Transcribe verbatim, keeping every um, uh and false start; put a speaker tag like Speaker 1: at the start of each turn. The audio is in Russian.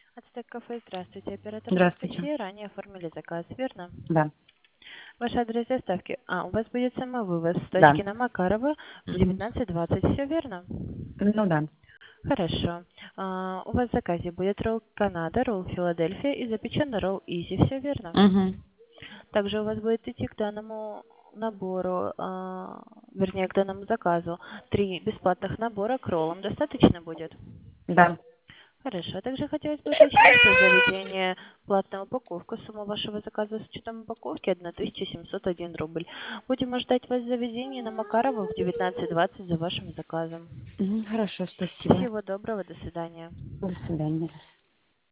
Speaker 1: Ацтек кафе, здравствуйте. Оператор
Speaker 2: Здравствуйте.
Speaker 1: Анастасия. Ранее оформили заказ, верно?
Speaker 2: Да.
Speaker 1: Ваш адрес доставки. А, у вас будет самовывоз с
Speaker 2: Да.
Speaker 1: точки на Макарова в
Speaker 2: Мгм.
Speaker 1: девятнадцать двадцать. Все верно?
Speaker 2: Ну да.
Speaker 1: Хорошо. А, у вас в заказе будет ролл Канада, ролл Филадельфия и запеченный ролл Изи. Все верно?
Speaker 2: Мгм.
Speaker 1: Также у вас будет идти к данному набору, а, вернее, к данному заказу три бесплатных набора к роллам. Достаточно будет?
Speaker 2: Да.
Speaker 1: Хорошо. А также хотелось бы уточнить, что заведение платная упаковка, сумма вашего заказа с учетом упаковки тысяча семьсот один рубль. Будем ждать вас в заведении на Макарова в девятнадцать двадцать за вашим заказом.
Speaker 2: Мгм. Хорошо, спасибо.
Speaker 1: Всего доброго, до свидания.
Speaker 2: До свидания.